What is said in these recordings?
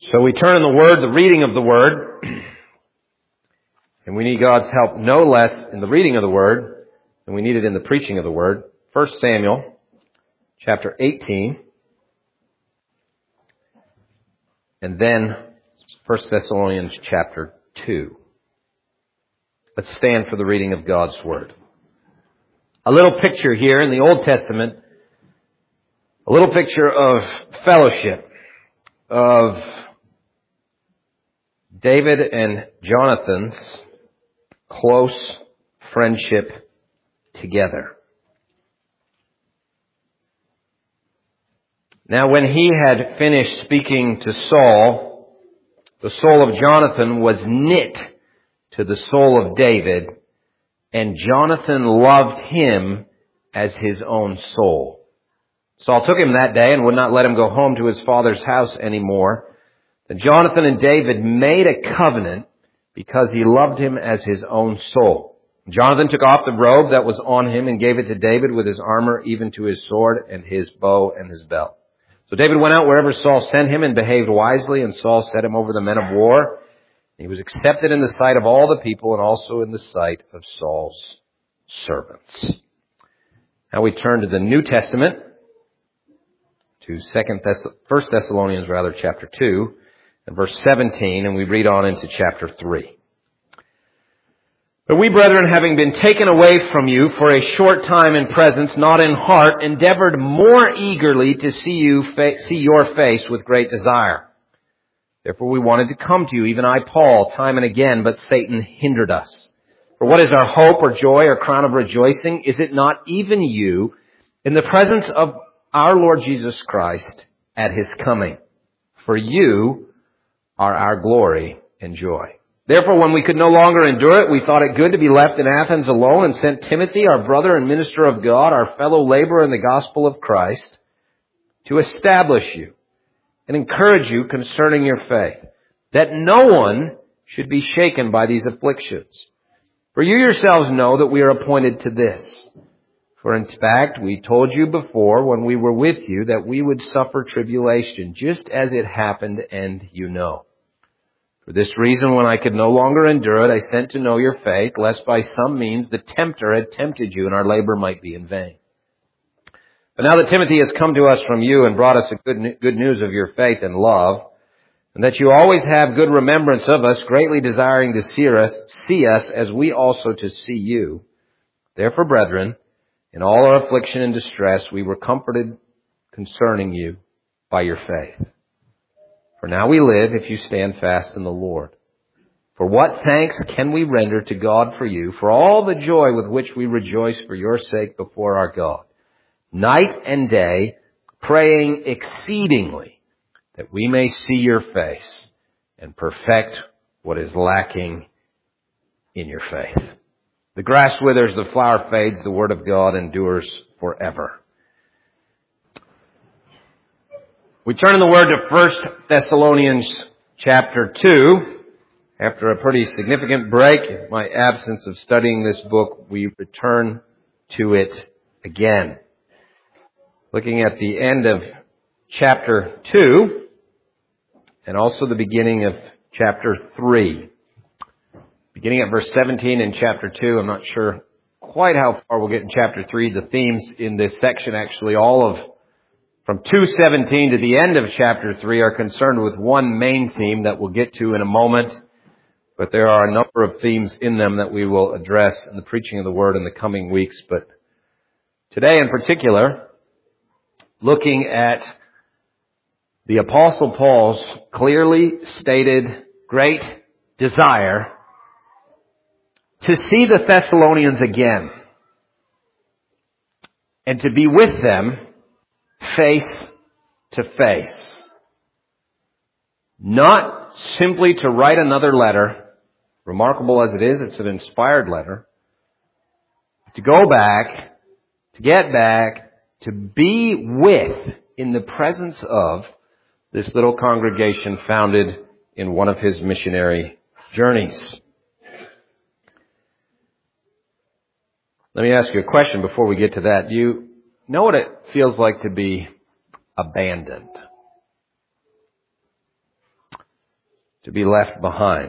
So we turn in the Word, the reading of the Word, and we need God's help no less in the reading of the Word than we need it in the preaching of the Word. 1 Samuel chapter 18, and then 1 Thessalonians chapter 2. Let's stand for the reading of God's Word. A little picture here in the Old Testament, a little picture of fellowship, of David and Jonathan's close friendship together. Now, when he had finished speaking to Saul, the soul of Jonathan was knit to the soul of David, and Jonathan loved him as his own soul. Saul took him that day and would not let him go home to his father's house anymore. Then Jonathan and David made a covenant because he loved him as his own soul. Jonathan took off the robe that was on him and gave it to David with his armor, even to his sword and his bow and his belt. So David went out wherever Saul sent him and behaved wisely, and Saul set him over the men of war. He was accepted in the sight of all the people and also in the sight of Saul's servants. Now we turn to the New Testament, to 1 Thessalonians chapter 2, and verse 17, and we read on into chapter 3. But we, brethren, having been taken away from you for a short time in presence, not in heart, endeavored more eagerly to see your face with great desire. Therefore we wanted to come to you, even I, Paul, time and again, but Satan hindered us. For what is our hope or joy or crown of rejoicing? Is it not even you in the presence of our Lord Jesus Christ at his coming? For you are our glory and joy. Therefore, when we could no longer endure it, we thought it good to be left in Athens alone, and sent Timothy, our brother and minister of God, our fellow laborer in the gospel of Christ, to establish you and encourage you concerning your faith, that no one should be shaken by these afflictions. For you yourselves know that we are appointed to this. For in fact, we told you before when we were with you that we would suffer tribulation, just as it happened, and you know. For this reason, when I could no longer endure it, I sent to know your faith, lest by some means the tempter had tempted you and our labor might be in vain. But now that Timothy has come to us from you and brought us a good news of your faith and love, and that you always have good remembrance of us, greatly desiring to see us as we also to see you. Therefore, brethren, in all our affliction and distress, we were comforted concerning you by your faith. For now we live if you stand fast in the Lord. For what thanks can we render to God for you, for all the joy with which we rejoice for your sake before our God, night and day, praying exceedingly that we may see your face and perfect what is lacking in your faith. The grass withers, the flower fades, the word of God endures forever. We turn in the Word to 1 Thessalonians chapter 2. After a pretty significant break, in my absence of studying this book, we return to it again. Looking at the end of chapter 2, and also the beginning of chapter 3. Beginning at verse 17 in chapter 2, I'm not sure quite how far we'll get in chapter 3. The themes in this section, actually from 2:17 to the end of chapter 3, are concerned with one main theme that we'll get to in a moment. But there are a number of themes in them that we will address in the preaching of the Word in the coming weeks. But today in particular, looking at the Apostle Paul's clearly stated great desire to see the Thessalonians again and to be with them face to face. Not simply to write another letter, remarkable as it is, it's an inspired letter, to go back, to get back, to be with, in the presence of, this little congregation founded in one of his missionary journeys. Let me ask you a question before we get to that. Do you know what it feels like to be abandoned? to be left behind.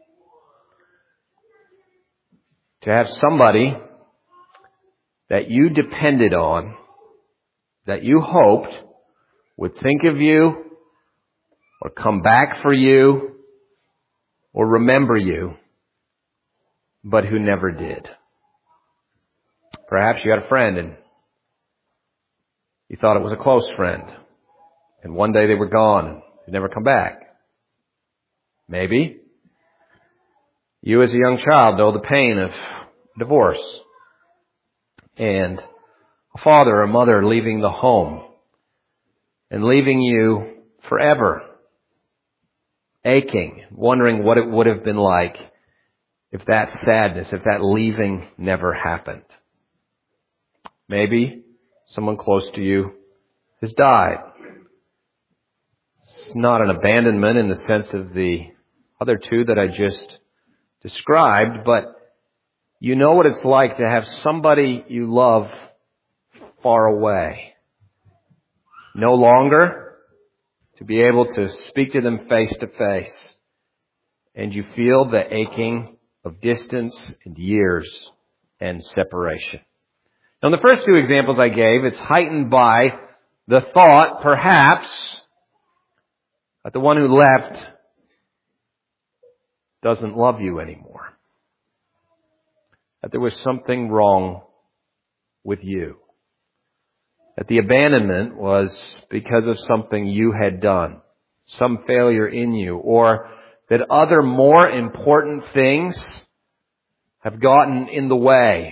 To have somebody that you depended on, that you hoped would think of you, or come back for you, or remember you, but who never did. Perhaps you had a friend and you thought it was a close friend, and one day they were gone and they'd never come back. Maybe you as a young child know the pain of divorce and a father or mother leaving the home and leaving you forever, aching, wondering what it would have been like if that sadness, if that leaving never happened. Maybe someone close to you has died. It's not an abandonment in the sense of the other two that I just described, but you know what it's like to have somebody you love far away. No longer to be able to speak to them face to face. And you feel the aching of distance and years and separation. Now, in the first two examples I gave, it's heightened by the thought, perhaps, that the one who left doesn't love you anymore. That there was something wrong with you. That the abandonment was because of something you had done, some failure in you, or that other more important things have gotten in the way.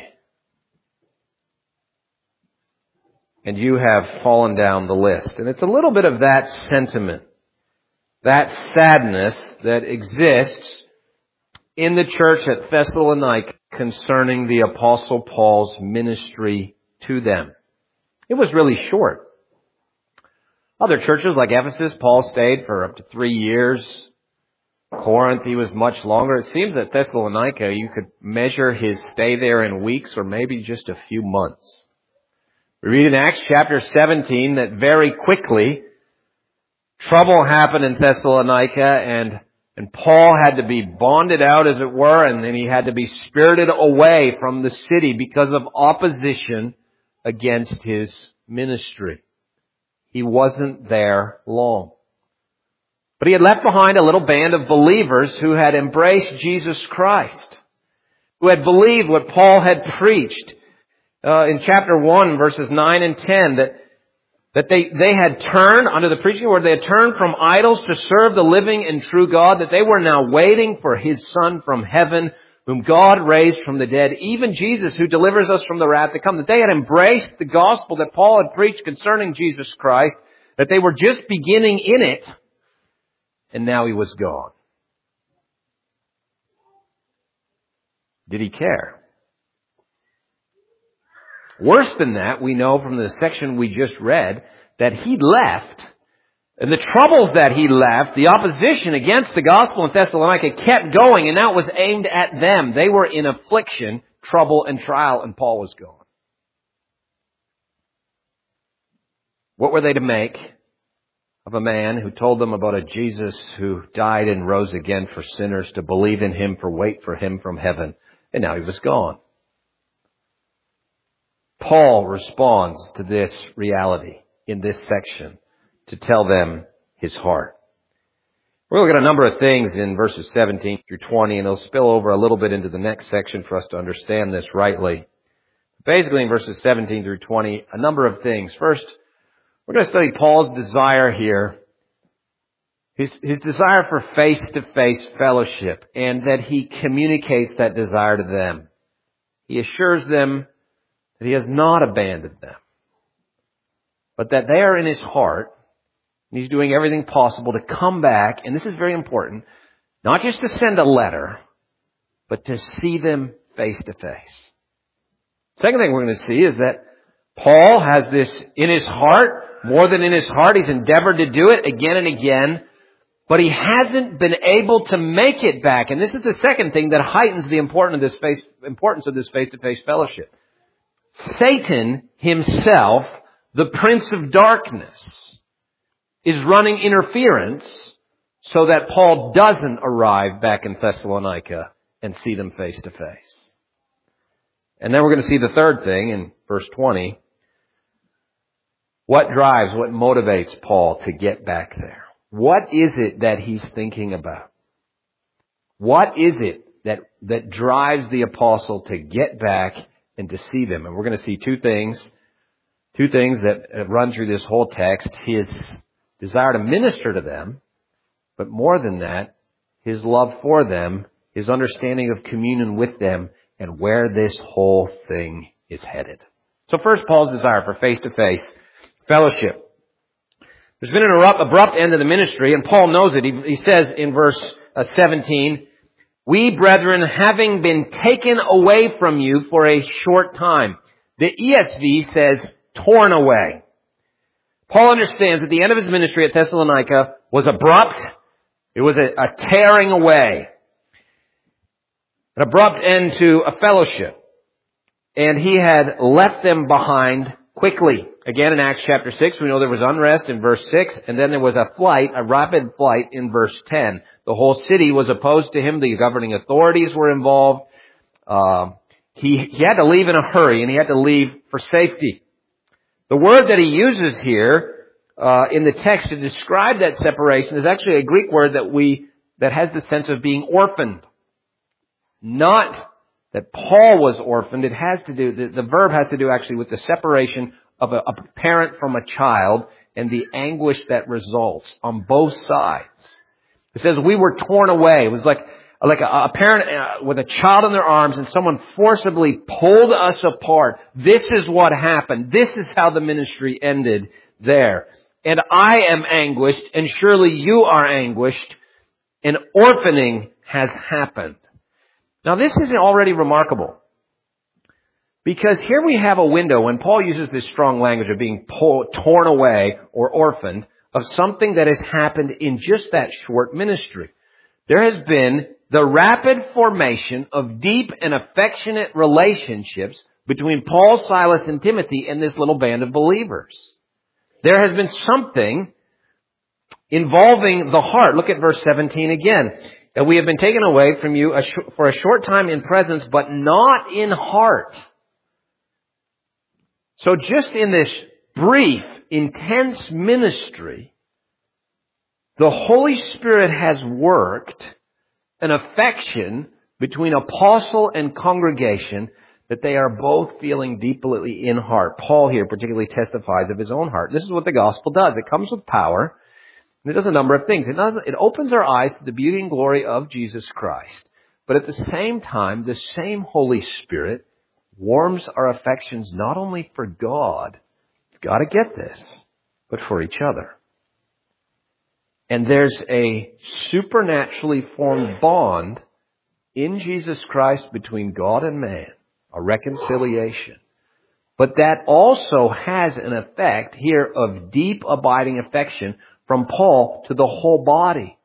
And you have fallen down the list. And it's a little bit of that sentiment, that sadness that exists in the church at Thessalonica concerning the Apostle Paul's ministry to them. It was really short. Other churches like Ephesus, Paul stayed for up to 3 years. Corinth, he was much longer. It seems that Thessalonica, you could measure his stay there in weeks or maybe just a few months. We read in Acts chapter 17 that very quickly trouble happened in Thessalonica and Paul had to be bonded out, as it were, and then he had to be spirited away from the city because of opposition against his ministry. He wasn't there long. But he had left behind a little band of believers who had embraced Jesus Christ, who had believed what Paul had preached in chapter 1, verses 9 and 10, that they had turned, under the preaching word, they had turned from idols to serve the living and true God, that they were now waiting for His Son from heaven, whom God raised from the dead, even Jesus, who delivers us from the wrath to come. That they had embraced the gospel that Paul had preached concerning Jesus Christ, that they were just beginning in it, and now He was gone. Did He care? Worse than that, we know from the section we just read that He left, and the troubles that He left, the opposition against the gospel in Thessalonica kept going, and now it was aimed at them. They were in affliction, trouble, and trial, and Paul was gone. What were they to make of a man who told them about a Jesus who died and rose again for sinners, to believe in Him, for wait for Him from heaven, and now He was gone? Paul responds to this reality in this section to tell them his heart. We're looking at a number of things in verses 17 through 20, and it'll spill over a little bit into the next section for us to understand this rightly. Basically, in verses 17 through 20, a number of things. First, we're going to study Paul's desire here, his desire for face-to-face fellowship, and that he communicates that desire to them. He assures them that he has not abandoned them, but that they are in his heart, and he's doing everything possible to come back, and this is very important, not just to send a letter, but to see them face to face. Second thing we're going to see is that Paul has this in his heart, more than in his heart. He's endeavored to do it again and again, but he hasn't been able to make it back. And this is the second thing that heightens the importance of this face-to-face fellowship. Satan himself, the prince of darkness, is running interference so that Paul doesn't arrive back in Thessalonica and see them face to face. And then we're going to see the third thing in verse 20. What motivates Paul to get back there? What is it that he's thinking about? What is it that drives the apostle to get back and to see them? And we're going to see two things that run through this whole text. His desire to minister to them, but more than that, his love for them, his understanding of communion with them, and where this whole thing is headed. So first, Paul's desire for face-to-face fellowship. There's been an abrupt end to the ministry, and Paul knows it. He says in verse 17, "We, brethren, having been taken away from you for a short time." The ESV says, torn away. Paul understands that the end of his ministry at Thessalonica was abrupt. It was a tearing away. An abrupt end to a fellowship. And he had left them behind quickly. Again, in Acts chapter 6, we know there was unrest in verse 6, and then there was a rapid flight in verse 10. The whole city was opposed to him. The governing authorities were involved. He had to leave in a hurry, and he had to leave for safety. The word that he uses here in the text to describe that separation is actually a Greek word that has the sense of being orphaned. Not that Paul was orphaned. It has to do, the verb has to do actually with the separation of a parent from a child and the anguish that results on both sides. It says we were torn away. It was like a parent with a child in their arms and someone forcibly pulled us apart. This is what happened. This is how the ministry ended there. And I am anguished, and surely you are anguished. An orphaning has happened. Now this is already remarkable. Because here we have a window, when Paul uses this strong language of being torn away or orphaned, of something that has happened in just that short ministry. There has been the rapid formation of deep and affectionate relationships between Paul, Silas, and Timothy and this little band of believers. There has been something involving the heart. Look at verse 17 again. "And we have been taken away from you for a short time in presence, but not in heart." So just in this brief, intense ministry, the Holy Spirit has worked an affection between apostle and congregation that they are both feeling deeply in heart. Paul here particularly testifies of his own heart. This is what the gospel does. It comes with power, and it does a number of things. It opens our eyes to the beauty and glory of Jesus Christ. But at the same time, the same Holy Spirit warms our affections not only for God, you've got to get this, but for each other. And there's a supernaturally formed bond in Jesus Christ between God and man, a reconciliation. But that also has an effect here of deep abiding affection from Paul to the whole body.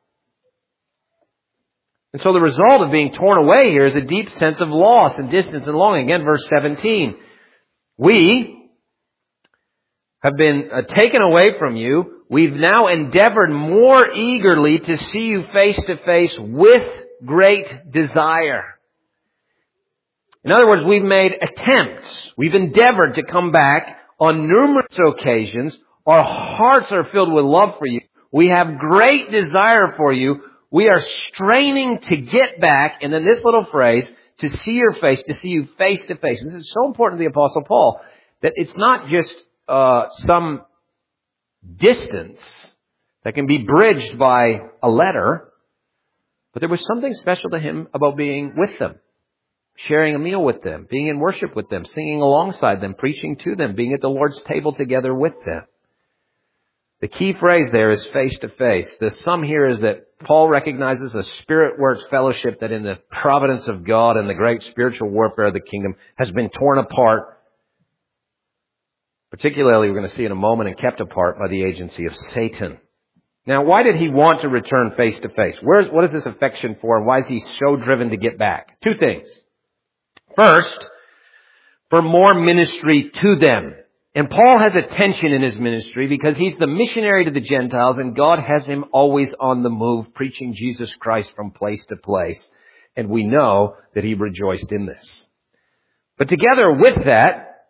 And so the result of being torn away here is a deep sense of loss and distance and longing. Again, verse 17. "We have been taken away from you. We've now endeavored more eagerly to see you face to face with great desire." In other words, we've made attempts. We've endeavored to come back on numerous occasions. Our hearts are filled with love for you. We have great desire for you. We are straining to get back, and then this little phrase, to see your face, to see you face to face. And this is so important to the Apostle Paul, that it's not just some distance that can be bridged by a letter, but there was something special to him about being with them, sharing a meal with them, being in worship with them, singing alongside them, preaching to them, being at the Lord's table together with them. The key phrase there is face to face. The sum here is that Paul recognizes a spirit-worked fellowship that in the providence of God and the great spiritual warfare of the kingdom has been torn apart. Particularly, we're going to see in a moment, and kept apart by the agency of Satan. Now, why did he want to return face to face? What is this affection for, and why is he so driven to get back? Two things. First, for more ministry to them. And Paul has a tension in his ministry because he's the missionary to the Gentiles, and God has him always on the move, preaching Jesus Christ from place to place. And we know that he rejoiced in this. But together with that,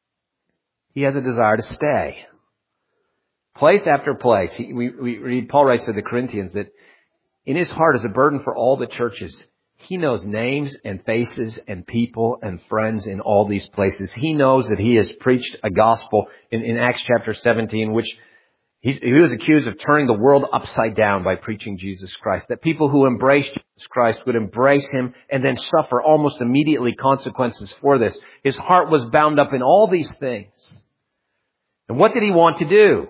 he has a desire to stay. Place after place. We read, Paul writes to the Corinthians that in his heart is a burden for all the churches. He knows names and faces and people and friends in all these places. He knows that he has preached a gospel in Acts chapter 17, which he was accused of turning the world upside down by preaching Jesus Christ. That people who embrace Jesus Christ would embrace him and then suffer almost immediately consequences for this. His heart was bound up in all these things. And what did he want to do?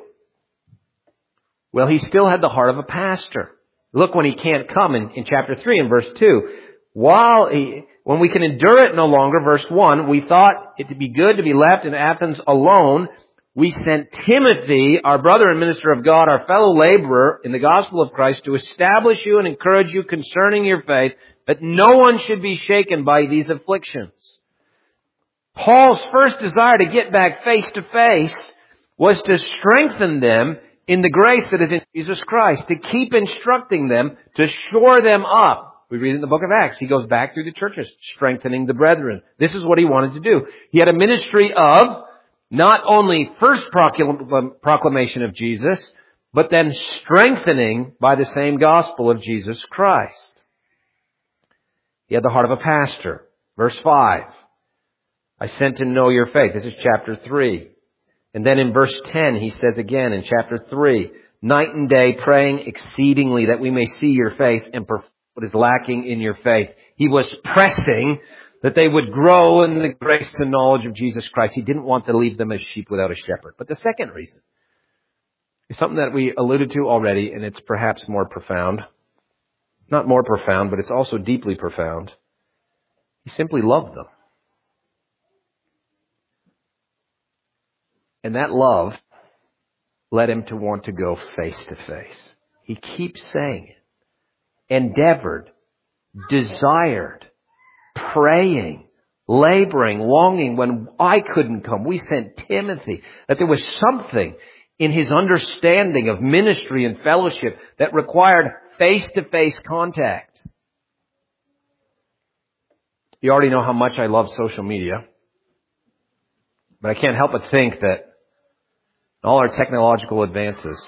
Well, he still had the heart of a pastor. Look when he can't come in chapter 3 and verse 2. When we can endure it no longer, verse 1, we thought it to be good to be left in Athens alone. We sent Timothy, our brother and minister of God, our fellow laborer in the gospel of Christ, to establish you and encourage you concerning your faith, that no one should be shaken by these afflictions. Paul's first desire to get back face to face was to strengthen them in the grace that is in Jesus Christ, to keep instructing them, to shore them up. We read in the book of Acts. He goes back through the churches, strengthening the brethren. This is what he wanted to do. He had a ministry of not only first proclamation of Jesus, but then strengthening by the same gospel of Jesus Christ. He had the heart of a pastor. Verse 5. I sent to know your faith. This is chapter 3. And then in verse 10, he says again in chapter 3, night and day praying exceedingly that we may see your face and perfect what is lacking in your faith. He was pressing that they would grow in the grace and knowledge of Jesus Christ. He didn't want to leave them as sheep without a shepherd. But the second reason is something that we alluded to already, and it's perhaps more profound. Not more profound, but it's also deeply profound. He simply loved them. And that love led him to want to go face to face. He keeps saying it. Endeavored, desired, praying, laboring, longing. When I couldn't come, we sent Timothy. That there was something in his understanding of ministry and fellowship that required face-to-face contact. You already know how much I love social media. But I can't help but think that all our technological advances,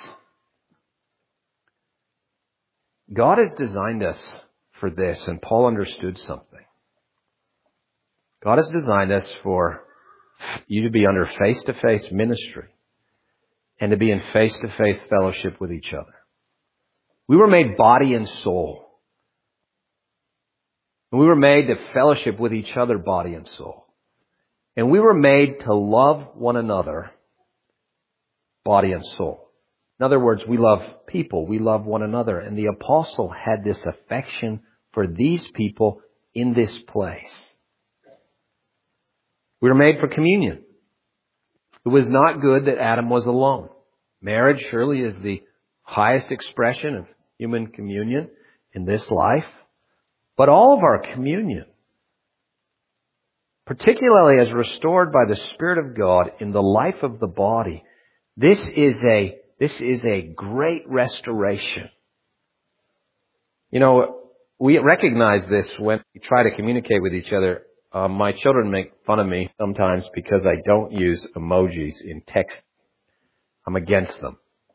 God has designed us for this, and Paul understood something. God has designed us for you to be under face-to-face ministry and to be in face-to-face fellowship with each other. We were made body and soul. And we were made to fellowship with each other, body and soul. And we were made to love one another, body and soul. In other words, we love people. We love one another. And the apostle had this affection for these people in this place. We were made for communion. It was not good that Adam was alone. Marriage surely is the highest expression of human communion in this life. But all of our communion, particularly as restored by the Spirit of God in the life of the body, this is a great restoration. You know, we recognize this when we try to communicate with each other. My children make fun of me sometimes because I don't use emojis in text. I'm against them.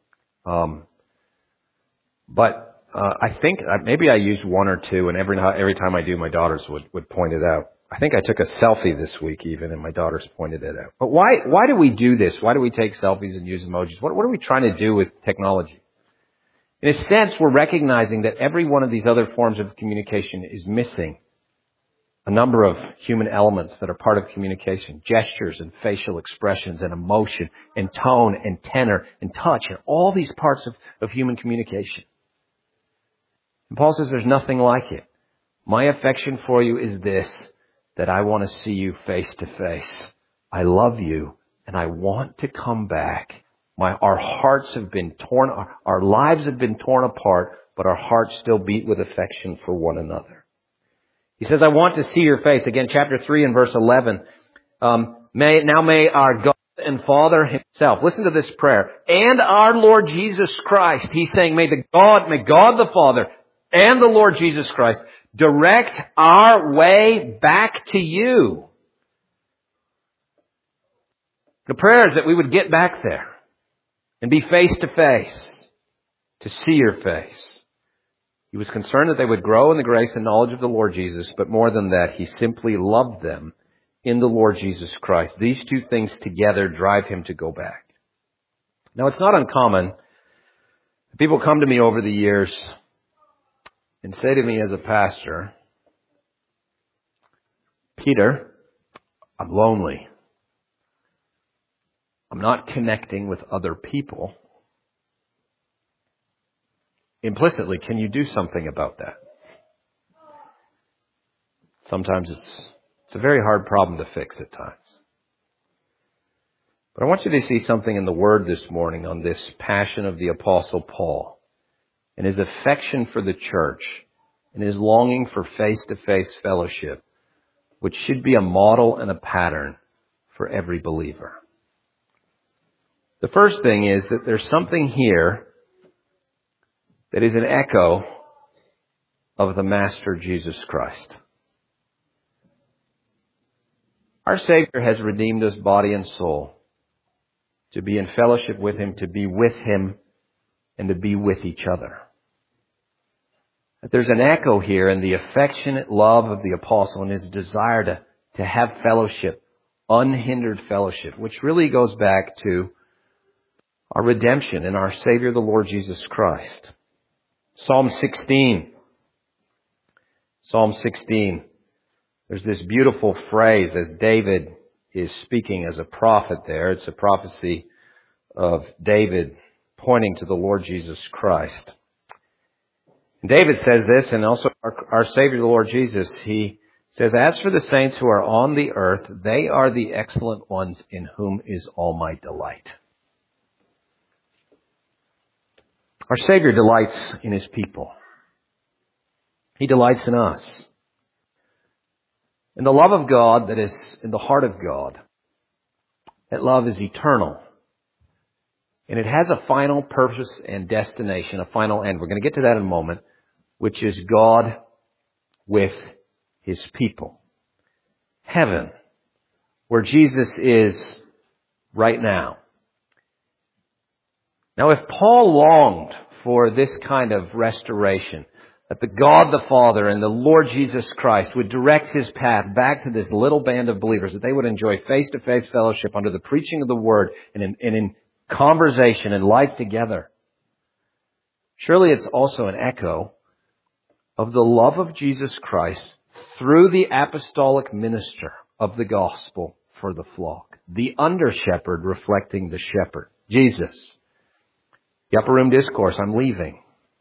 But I think maybe I use one or two, and every time I do, my daughters would point it out. I think I took a selfie this week even, and my daughters pointed it out. But why do we do this? Why do we take selfies and use emojis? What are we trying to do with technology? In a sense, we're recognizing that every one of these other forms of communication is missing a number of human elements that are part of communication. Gestures and facial expressions and emotion and tone and tenor and touch and all these parts of human communication. And Paul says there's nothing like it. My affection for you is this, that I want to see you face to face. I love you and I want to come back. Our hearts have been torn, our lives have been torn apart, but our hearts still beat with affection for one another. He says, I want to see your face. Again, chapter 3 and verse 11. May our God and Father Himself. Listen to this prayer. And our Lord Jesus Christ. He's saying, may God the Father and the Lord Jesus Christ direct our way back to you. The prayer is that we would get back there and be face to face, to see your face. He was concerned that they would grow in the grace and knowledge of the Lord Jesus, but more than that, He simply loved them in the Lord Jesus Christ. These two things together drive Him to go back. Now, it's not uncommon. People come to me over the years and say to me as a pastor, Peter, I'm lonely. I'm not connecting with other people. Implicitly, can you do something about that? Sometimes it's a very hard problem to fix at times. But I want you to see something in the Word this morning on this passion of the Apostle Paul and his affection for the church and his longing for face-to-face fellowship, which should be a model and a pattern for every believer. The first thing is that there's something here that is an echo of the Master Jesus Christ. Our Savior has redeemed us body and soul to be in fellowship with Him, to be with Him, and to be with each other. There's an echo here in the affectionate love of the apostle and his desire to have fellowship, unhindered fellowship, which really goes back to our redemption in our Savior, the Lord Jesus Christ. Psalm 16. Psalm 16. There's this beautiful phrase as David is speaking as a prophet there. It's a prophecy of David pointing to the Lord Jesus Christ. And David says this, and also our Savior, the Lord Jesus, He says, as for the saints who are on the earth, they are the excellent ones in whom is all my delight. Our Savior delights in His people. He delights in us. And the love of God that is in the heart of God, that love is eternal. And it has a final purpose and destination, a final end. We're going to get to that in a moment, which is God with His people. Heaven, where Jesus is right now. Now, if Paul longed for this kind of restoration, that the God the Father and the Lord Jesus Christ would direct His path back to this little band of believers, that they would enjoy face-to-face fellowship under the preaching of the Word and in conversation and life together, surely it's also an echo of the love of Jesus Christ through the apostolic minister of the gospel for the flock. The under-shepherd reflecting the shepherd, Jesus. The upper room discourse, I'm leaving.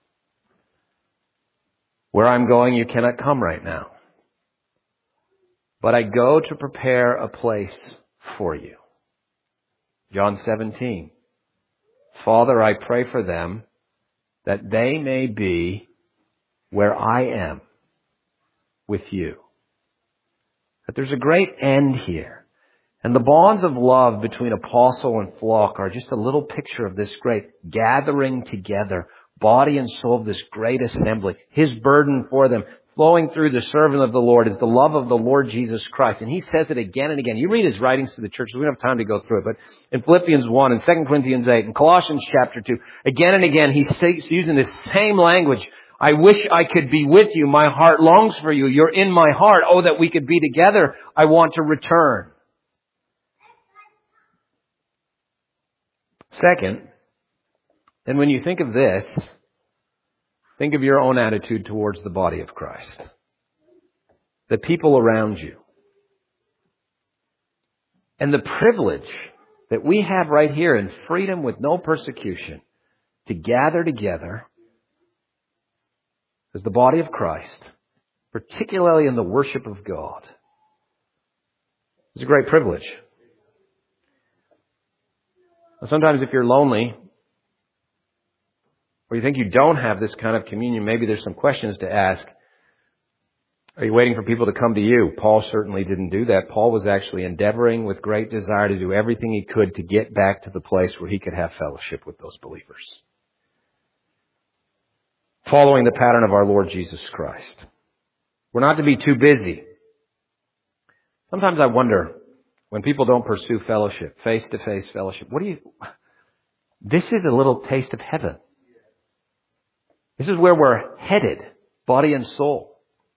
Where I'm going, you cannot come right now. But I go to prepare a place for you. John 17. Father, I pray for them that they may be where I am with you. That there's a great end here. And the bonds of love between apostle and flock are just a little picture of this great gathering together, body and soul of this great assembly. His burden for them, flowing through the servant of the Lord, is the love of the Lord Jesus Christ. And He says it again and again. You read His writings to the church. We don't have time to go through it. But in Philippians 1 and 2 Corinthians 8 and Colossians chapter 2, again and again, He's using this same language. I wish I could be with you. My heart longs for you. You're in my heart. Oh, that we could be together. I want to return. Second, and when you think of this, think of your own attitude towards the body of Christ. The people around you. And the privilege that we have right here in freedom with no persecution to gather together as the body of Christ, particularly in the worship of God. It's a great privilege. Sometimes if you're lonely, or you think you don't have this kind of communion, maybe there's some questions to ask. Are you waiting for people to come to you? Paul certainly didn't do that. Paul was actually endeavoring with great desire to do everything he could to get back to the place where he could have fellowship with those believers. Following the pattern of our Lord Jesus Christ. We're not to be too busy. Sometimes I wonder, when people don't pursue fellowship, face-to-face fellowship, this is a little taste of heaven. This is where we're headed, body and soul.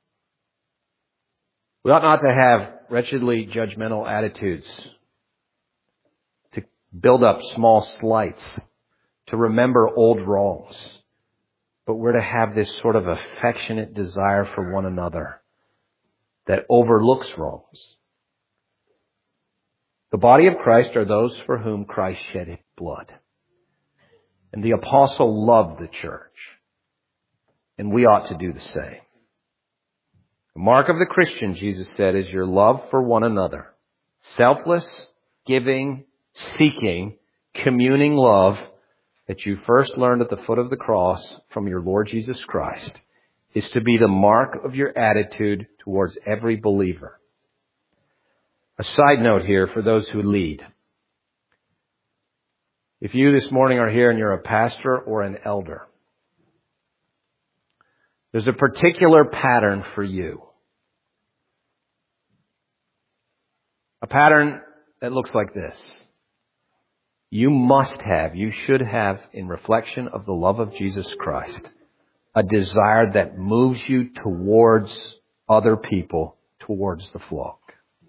We ought not to have wretchedly judgmental attitudes, to build up small slights, to remember old wrongs. But we're to have this sort of affectionate desire for one another that overlooks wrongs. The body of Christ are those for whom Christ shed his blood. And the apostle loved the church. And we ought to do the same. The mark of the Christian, Jesus said, is your love for one another. Selfless, giving, seeking, communing love that you first learned at the foot of the cross from your Lord Jesus Christ is to be the mark of your attitude towards every believer. A side note here for those who lead. If you this morning are here and you're a pastor or an elder, there's a particular pattern for you. A pattern that looks like this. You should have, in reflection of the love of Jesus Christ, a desire that moves you towards other people, towards the flock.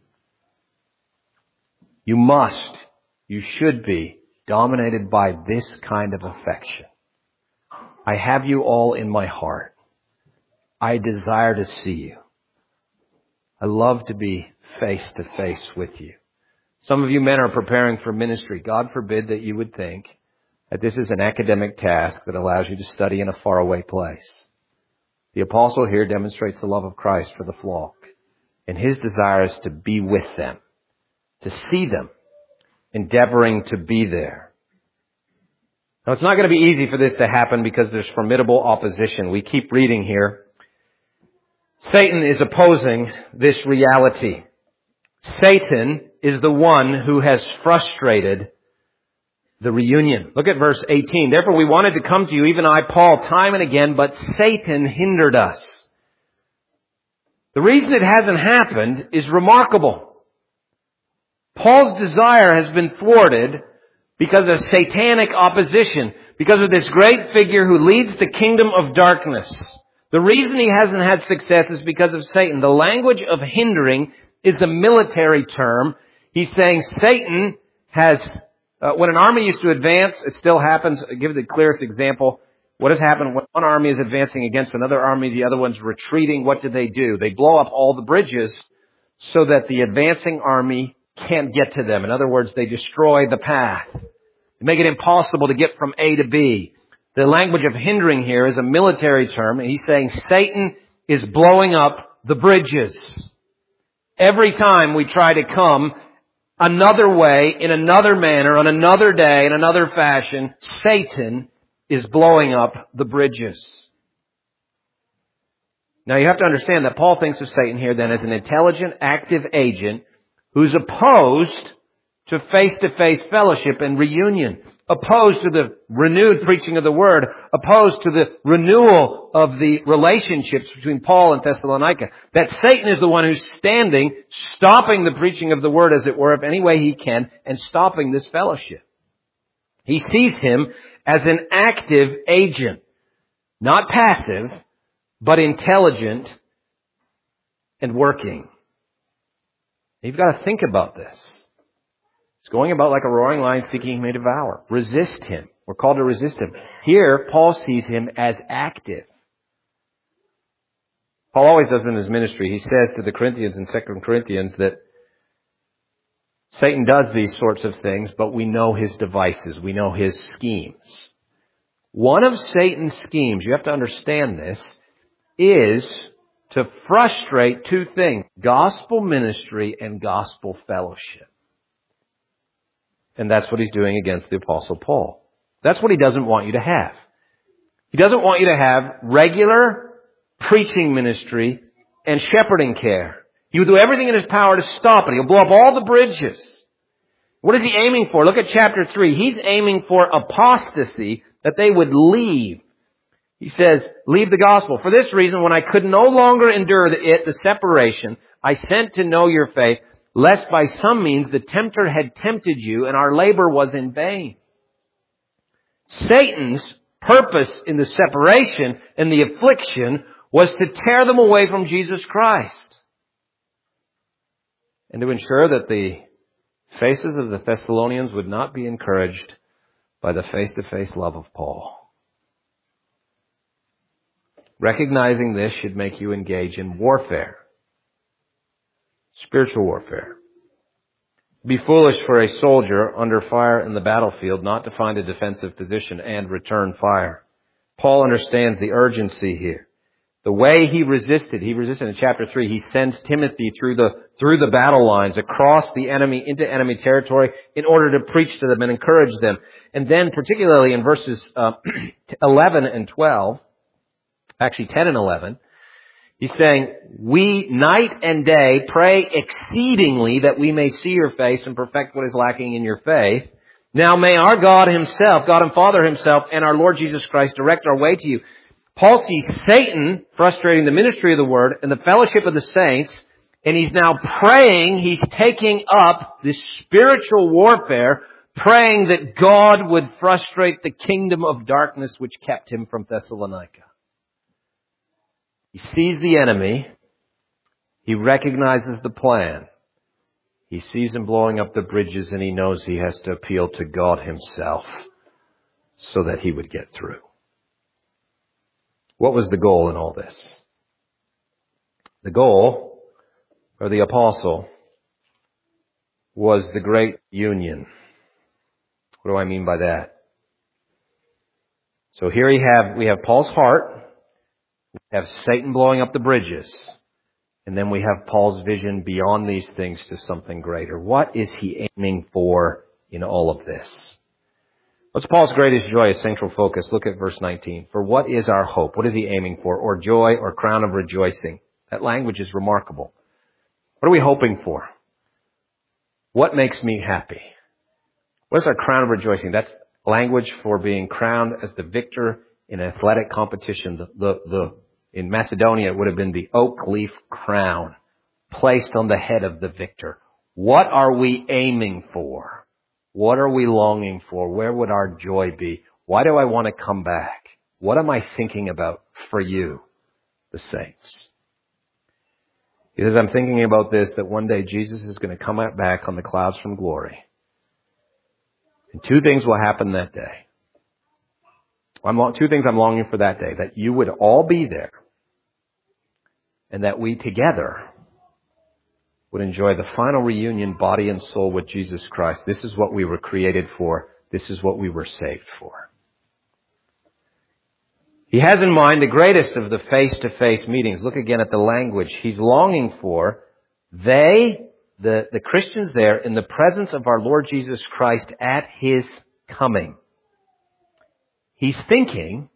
You should be dominated by this kind of affection. I have you all in my heart. I desire to see you. I love to be face to face with you. Some of you men are preparing for ministry. God forbid that you would think that this is an academic task that allows you to study in a faraway place. The apostle here demonstrates the love of Christ for the flock. And his desire is to be with them, to see them, endeavoring to be there. Now, it's not going to be easy for this to happen because there's formidable opposition. We keep reading here. Satan is opposing this reality. Satan is the one who has frustrated the reunion. Look at verse 18. Therefore we wanted to come to you, even I, Paul, time and again, but Satan hindered us. The reason it hasn't happened is remarkable. Paul's desire has been thwarted because of satanic opposition, because of this great figure who leads the kingdom of darkness. The reason he hasn't had success is because of Satan. The language of hindering is a military term. He's saying Satan has, when an army used to advance, it still happens. I'll give you the clearest example. What has happened when one army is advancing against another army, the other one's retreating? What do? They blow up all the bridges so that the advancing army can't get to them. In other words, they destroy the path. They make it impossible to get from A to B. The language of hindering here is a military term, and he's saying Satan is blowing up the bridges. Every time we try to come another way, in another manner, on another day, in another fashion, Satan is blowing up the bridges. Now you have to understand that Paul thinks of Satan here then as an intelligent, active agent who's opposed to face-to-face fellowship and reunion, opposed to the renewed preaching of the Word, opposed to the renewal of the relationships between Paul and Thessalonica. That Satan is the one who's standing, stopping the preaching of the Word, as it were, of any way he can, and stopping this fellowship. He sees him as an active agent, not passive, but intelligent and working. You've got to think about this. It's going about like a roaring lion seeking whom he may devour. Resist him. We're called to resist him. Here, Paul sees him as active. Paul always does in his ministry. He says to the Corinthians in 2 Corinthians that Satan does these sorts of things, but we know his devices. We know his schemes. One of Satan's schemes, you have to understand this, is to frustrate two things: gospel ministry and gospel fellowship. And that's what he's doing against the Apostle Paul. That's what he doesn't want you to have. He doesn't want you to have regular preaching ministry and shepherding care. He will do everything in his power to stop it. He'll blow up all the bridges. What is he aiming for? Look at chapter 3. He's aiming for apostasy, that they would leave. He says, leave the gospel. For this reason, when I could no longer endure the separation, I sent to know your faith, lest by some means the tempter had tempted you and our labor was in vain. Satan's purpose in the separation and the affliction was to tear them away from Jesus Christ and to ensure that the faces of the Thessalonians would not be encouraged by the face-to-face love of Paul. Recognizing this should make you engage in warfare, spiritual warfare. Be foolish for a soldier under fire in the battlefield not to find a defensive position and return fire. Paul understands the urgency here. The way he resisted in chapter 3, he sends Timothy through the battle lines, across the enemy, into enemy territory, in order to preach to them and encourage them. And then particularly in verses 11 and 12, actually 10 and 11, he's saying, we night and day pray exceedingly that we may see your face and perfect what is lacking in your faith. Now may our God himself, God and Father himself, and our Lord Jesus Christ direct our way to you. Paul sees Satan frustrating the ministry of the word and the fellowship of the saints, and he's now praying, he's taking up this spiritual warfare, praying that God would frustrate the kingdom of darkness which kept him from Thessalonica. He sees the enemy. He recognizes the plan. He sees him blowing up the bridges, and he knows he has to appeal to God himself so that he would get through. What was the goal in all this? The goal, or the apostle, was the great union. What do I mean by that? So here we have Paul's heart. We have Satan blowing up the bridges. And then we have Paul's vision beyond these things to something greater. What is he aiming for in all of this? What's Paul's greatest joy, his central focus? Look at verse 19. For what is our hope? What is he aiming for? Or joy or crown of rejoicing? That language is remarkable. What are we hoping for? What makes me happy? What is our crown of rejoicing? That's language for being crowned as the victor in athletic competition. In Macedonia, it would have been the oak leaf crown placed on the head of the victor. What are we aiming for? What are we longing for? Where would our joy be? Why do I want to come back? What am I thinking about for you, the saints? He says, I'm thinking about this, that one day Jesus is going to come back on the clouds from glory. And two things will happen that day. Two things I'm longing for that day. That you would all be there. And that we together would enjoy the final reunion, body and soul, with Jesus Christ. This is what we were created for. This is what we were saved for. He has in mind the greatest of the face-to-face meetings. Look again at the language. He's longing for the Christians there in the presence of our Lord Jesus Christ at his coming. He's thinking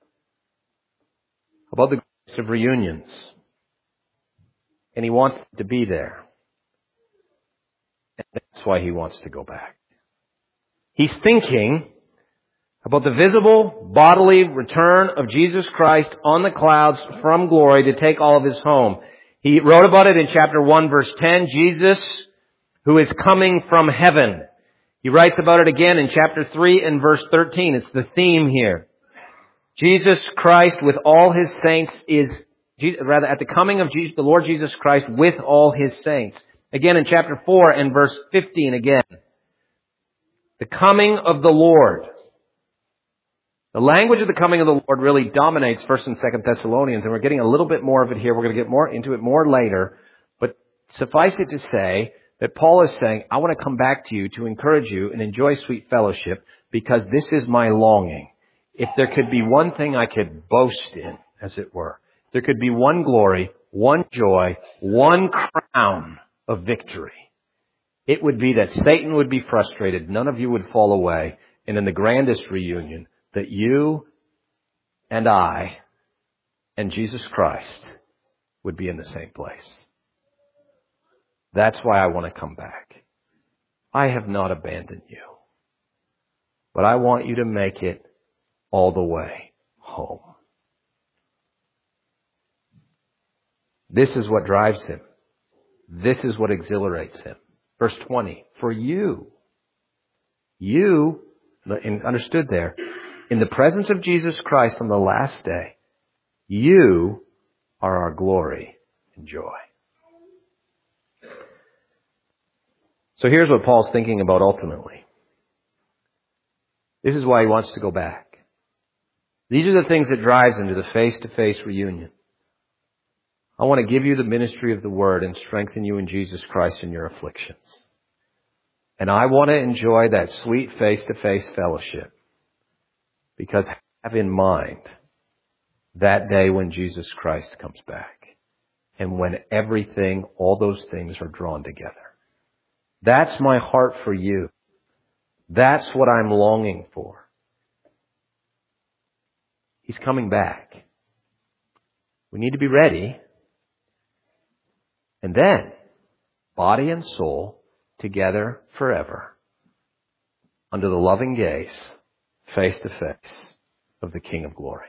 about the greatest of reunions. And he wants to be there. And that's why he wants to go back. He's thinking about the visible bodily return of Jesus Christ on the clouds from glory to take all of his home. He wrote about it in chapter 1, verse 10, Jesus who is coming from heaven. He writes about it again in chapter 3 and verse 13. It's the theme here. Jesus Christ with all his saints at the coming of Jesus, the Lord Jesus Christ with all his saints. Again in chapter 4 and verse 15 again. The coming of the Lord. The language of the coming of the Lord really dominates 1st and 2nd Thessalonians, and we're getting a little bit more of it here. We're going to get more into it more later. But suffice it to say that Paul is saying, I want to come back to you to encourage you and enjoy sweet fellowship because this is my longing. If there could be one thing I could boast in, as it were, there could be one glory, one joy, one crown of victory. It would be that Satan would be frustrated, none of you would fall away, and in the grandest reunion, that you and I and Jesus Christ would be in the same place. That's why I want to come back. I have not abandoned you, but I want you to make it all the way home. This is what drives him. This is what exhilarates him. Verse 20, for you, and understood there, in the presence of Jesus Christ on the last day, you are our glory and joy. So here's what Paul's thinking about ultimately. This is why he wants to go back. These are the things that drives him to the face-to-face reunion. I want to give you the ministry of the Word and strengthen you in Jesus Christ in your afflictions. And I want to enjoy that sweet face-to-face fellowship because I have in mind that day when Jesus Christ comes back and when everything, all those things are drawn together. That's my heart for you. That's what I'm longing for. He's coming back. We need to be ready. And then, body and soul together forever under the loving gaze, face to face of the King of Glory.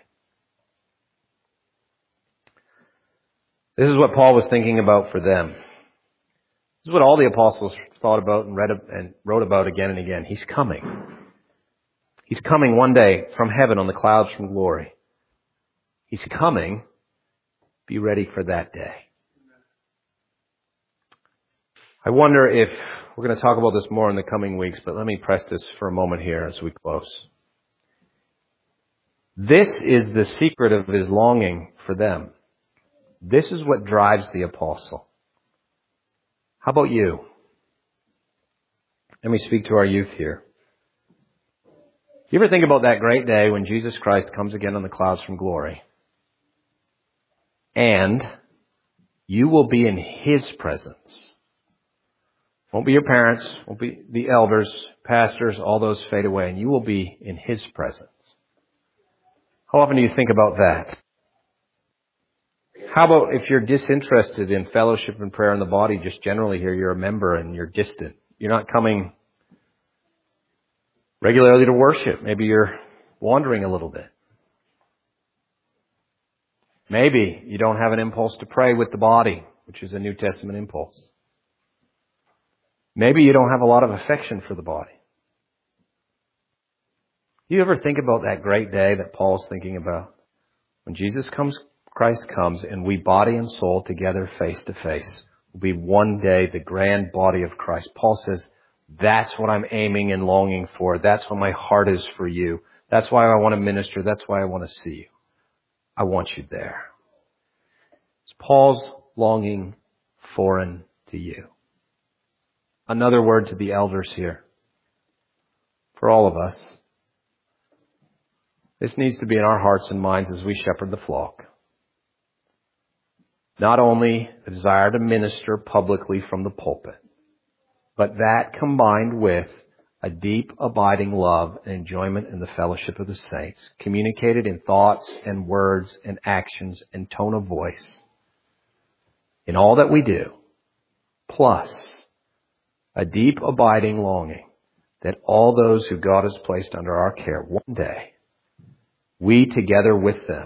This is what Paul was thinking about for them. This is what all the apostles thought about and read and wrote about again and again. He's coming. He's coming one day from heaven on the clouds from glory. He's coming. Be ready for that day. I wonder if we're going to talk about this more in the coming weeks, but let me press this for a moment here as we close. This is the secret of his longing for them. This is what drives the apostle. How about you? Let me speak to our youth here. You ever think about that great day when Jesus Christ comes again on the clouds from glory? And you will be in His presence. Won't be your parents, won't be the elders, pastors, all those fade away, and you will be in His presence. How often do you think about that? How about if you're disinterested in fellowship and prayer in the body, just generally here, you're a member and you're distant. You're not coming regularly to worship. Maybe you're wandering a little bit. Maybe you don't have an impulse to pray with the body, which is a New Testament impulse. Maybe you don't have a lot of affection for the body. Do you ever think about that great day that Paul's thinking about? When Christ comes and we body and soul together face to face will be one day the grand body of Christ. Paul says, that's what I'm aiming and longing for. That's what my heart is for you. That's why I want to minister. That's why I want to see you. I want you there. Is Paul's longing foreign to you? Another word to the elders here. For all of us, this needs to be in our hearts and minds as we shepherd the flock. Not only a desire to minister publicly from the pulpit, but that combined with a deep, abiding love and enjoyment in the fellowship of the saints, communicated in thoughts and words and actions and tone of voice, in all that we do, plus a deep, abiding longing that all those who God has placed under our care, one day, we together with them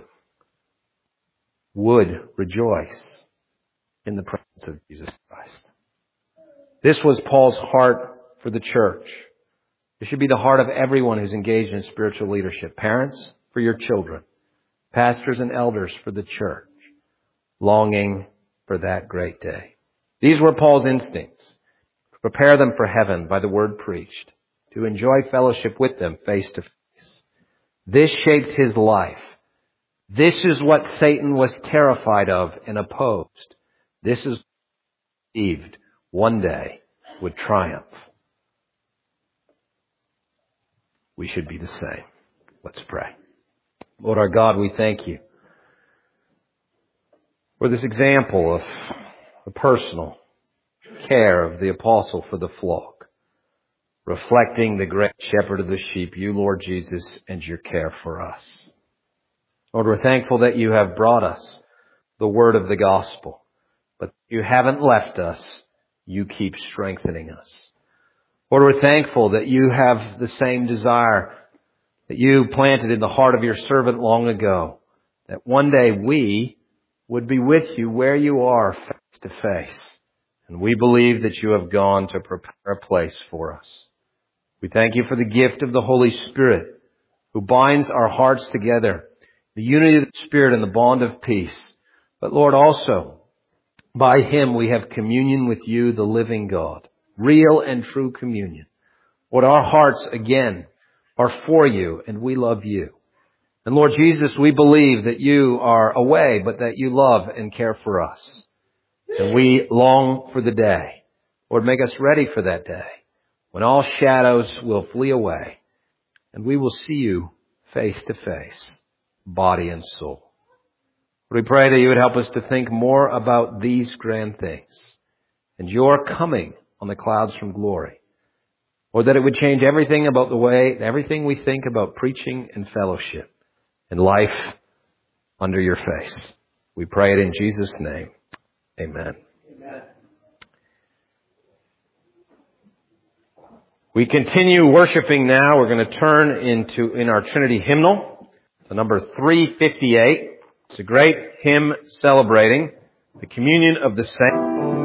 would rejoice in the presence of Jesus Christ. This was Paul's heart for the church. It should be the heart of everyone who's engaged in spiritual leadership. Parents, for your children. Pastors and elders for the church. Longing for that great day. These were Paul's instincts. To prepare them for heaven by the word preached. To enjoy fellowship with them face to face. This shaped his life. This is what Satan was terrified of and opposed. This is what he believed one day would triumph. We should be the same. Let's pray. Lord our God, we thank you for this example of the personal care of the apostle for the flock, reflecting the great shepherd of the sheep, you, Lord Jesus, and your care for us. Lord, we're thankful that you have brought us the word of the gospel. But you haven't left us. You keep strengthening us. Lord, we're thankful that you have the same desire that you planted in the heart of your servant long ago, that one day we would be with you where you are face to face. And we believe that you have gone to prepare a place for us. We thank you for the gift of the Holy Spirit who binds our hearts together, the unity of the Spirit and the bond of peace. But Lord, also, by him we have communion with you, the living God, real and true communion. Lord, our hearts, again, are for you, and we love you. And Lord Jesus, we believe that you are away, but that you love and care for us. And we long for the day. Lord, make us ready for that day when all shadows will flee away and we will see you face to face, body and soul. We pray that you would help us to think more about these grand things and your coming on the clouds from glory. Or that it would change everything we think about preaching and fellowship and life under your face. We pray it in Jesus' name. Amen. Amen. We continue worshiping now. We're going to turn in our Trinity hymnal to number 358. It's a great hymn celebrating the communion of the saints.